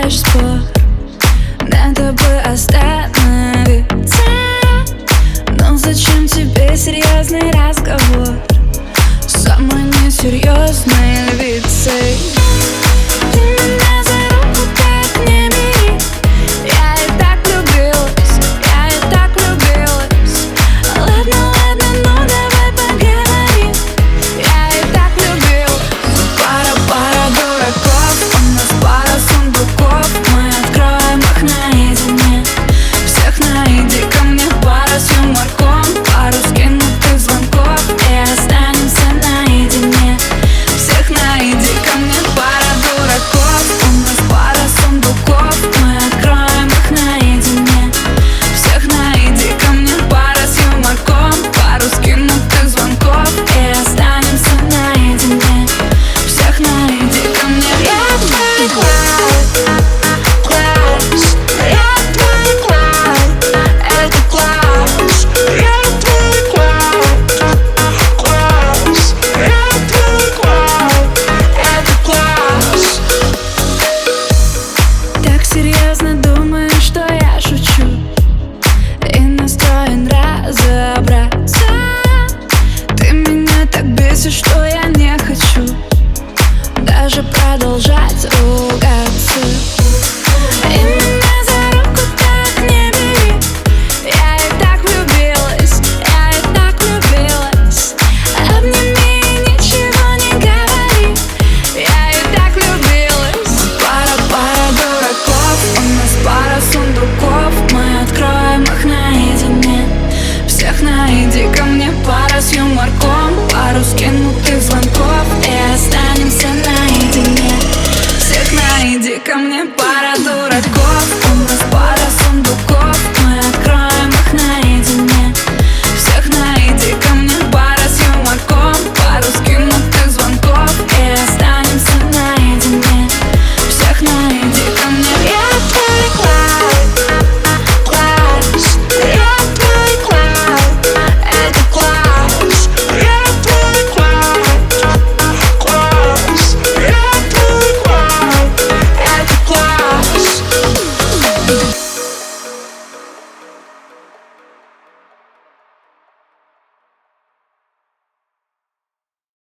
вызываешь спор, надо бы остановиться. Но зачем тебе серьезный разговор? Самый несерьезный лицей. Ты меня за руку так не бери. Я и так влюбилась, я и так влюбилась. Ладно, ладно, ну давай поговорим. Я и так влюбилась. Пара дураков, у нас пара сундуков. Мы откроем их наедине, всех найди ко мне. Пара с юморком, пару скинутых звонков, и останемся наедине. Всех найди ко мне. Пара дураков, у нас пара сундуков. Мы откроем их наедине, всех найди ко мне. Пара с юморком, пару скинутых звонков, и останемся наедине. Всех найди ко мне. Я твой класс, я твой класс, это класс. Я твой класс, я твой класс, это класс. Так серьезно думаешь, что я шучу, и настроен разобраться. Ты меня так бесишь, что я